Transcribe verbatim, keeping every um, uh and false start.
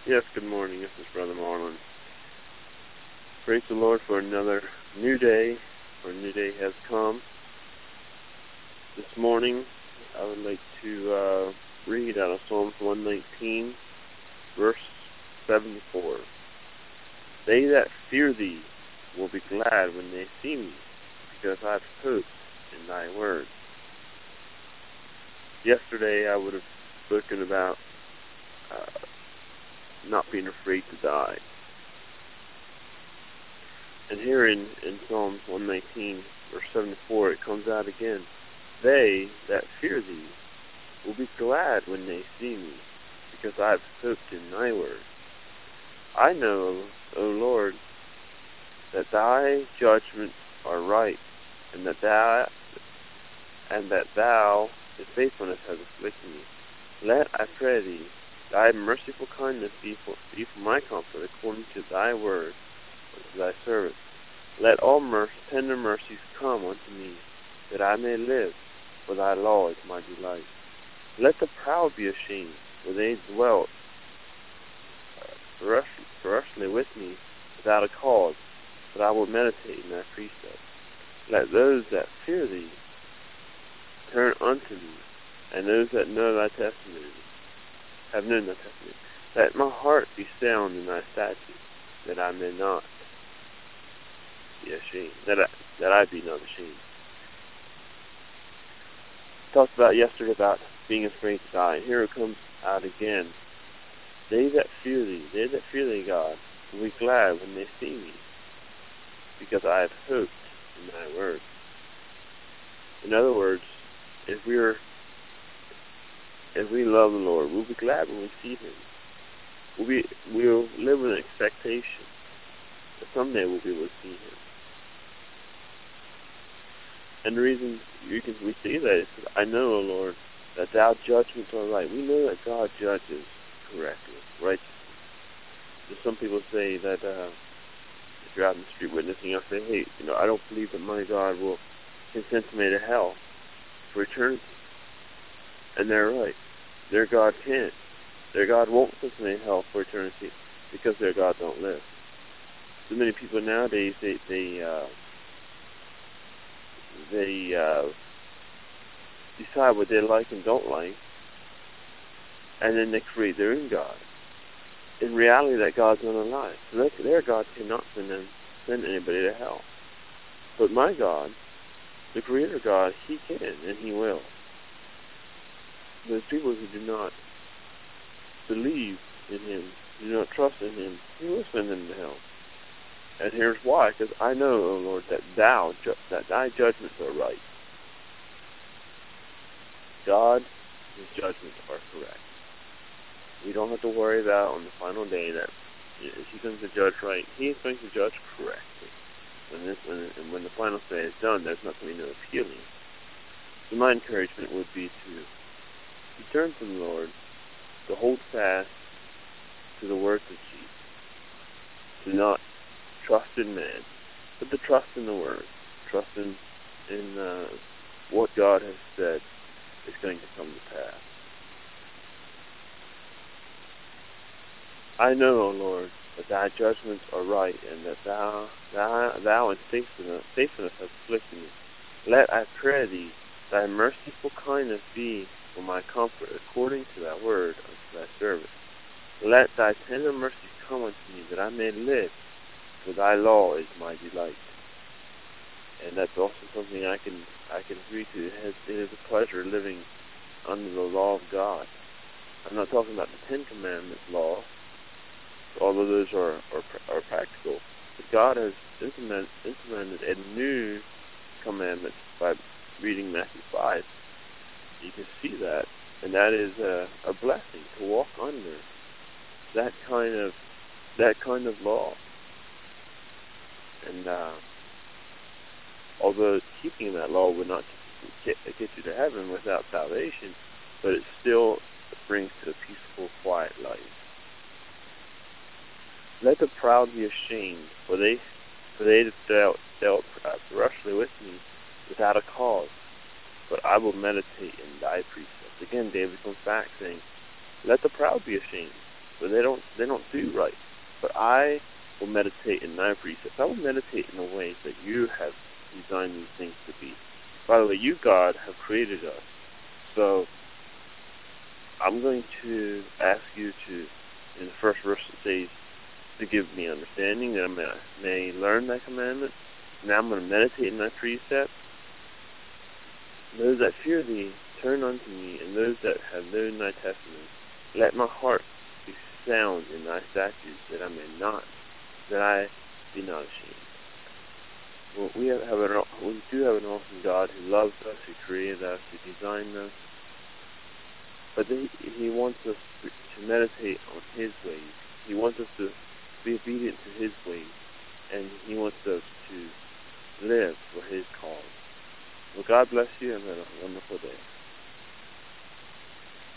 Yes, good morning. This is Brother Marlon. Praise the Lord for another new day, for a new day has come. This morning, I would like to uh, read out of Psalms one nineteen, verse seventy-four. They that fear thee will be glad when they see me, because I have hoped in thy word. Yesterday, I would have spoken about uh, not being afraid to die. And here in, in Psalms one nineteen, verse seventy-four, it comes out again. They that fear thee will be glad when they see me, because I have hoped in thy word. I know, O Lord, that thy judgments are right, and that thou and that thou in faithfulness hast afflicted me. Let, I pray thee, thy merciful kindness be for, be for my comfort, according to thy word, unto thy servant. Let all mercy, tender mercies come unto me, that I may live, for thy law is my delight. Let the proud be ashamed, for they dwelt uh, ferociously with me without a cause, but I will meditate in thy precepts. Let those that fear thee turn unto thee, and those that know thy testimony have known thy testimony. Let my heart be sound in thy statutes, that I may not be ashamed, that I, that I be not ashamed. Talked about yesterday about being afraid to die, and here it comes out again. They that fear thee, they that fear thee, God, will be glad when they see me, because I have hoped in thy word. In other words, if we're if we love the Lord, we'll be glad when we see him. We'll be we'll live with an expectation that someday we'll be able to see him. And the reason you can, we see that is because I know, O Lord, that thou judgments are right. We know that God judges correctly, righteously. There's some people say that uh, if you're out in the street witnessing, I'll say, hey, you know, I don't believe that my God will consent to me to hell for eternity. And they're right. Their God can't. Their God won't send me to hell for eternity because their God don't live. So many people nowadays, they they uh, they uh, decide what they like and don't like, and then they create their own God. In reality, that God's not alive. So their, their God cannot send them, send anybody to hell. But my God, the Creator God, He can and He will. Those people who do not believe in Him, do not trust in Him, He will send them to hell. And here's why: because I know, O Lord, that Thou, ju- that Thy judgments are right. God, His judgments are correct. We don't have to worry about on the final day that if He's going to judge right, He is going to judge correctly. When this, when, and when the final say is done, there's not going to be no appealing. So my encouragement would be to return to the Lord, to hold fast to the words of Jesus, to not trust in man, but to trust in the Word, trust in, in uh, what God has said is going to come to pass. I know, O Lord, that Thy judgments are right, and that Thou, Thou, thou in faithfulness, faithfulness hast afflicted me. Let, I pray Thee, Thy merciful kindness be for my comfort, according to Thy word unto Thy servant. Let Thy tender mercies come unto me, that I may live, for Thy law is my delight. And that's also something I can I can agree to. It, has, it is a pleasure living under the law of God. I'm not talking about the Ten Commandments law, although those are, are, are practical. But God has implement, implemented a new commandment by reading Matthew five. You can see that, and that is a, a blessing to walk under that kind of that kind of law. And uh, although keeping that law would not get, get you to heaven without salvation, but it still brings to a peaceful, quiet life. Let the proud be ashamed, for they for they dealt, dealt ferociously with me without a cause. But I will meditate in thy precepts. Again, David comes back saying, let the proud be ashamed. but they don't they don't do right. But I will meditate in thy precepts. I will meditate in the ways that you have designed these things to be. By the way, you, God, have created us. So I'm going to ask you to, in the first verse it says, to give me understanding, that I may, may learn thy commandments. Now I'm going to meditate in thy precepts. Those that fear thee, turn unto me, and those that have known thy testimony. Let my heart be sound in thy statutes, that I may not, that I be not ashamed. Well, we have, have an, we do have an awesome God who loves us, who created us, who designed us. But he, he wants us to meditate on his ways. He wants us to be obedient to his ways. And he wants us to live for his cause. Well, God bless you and have a wonderful day.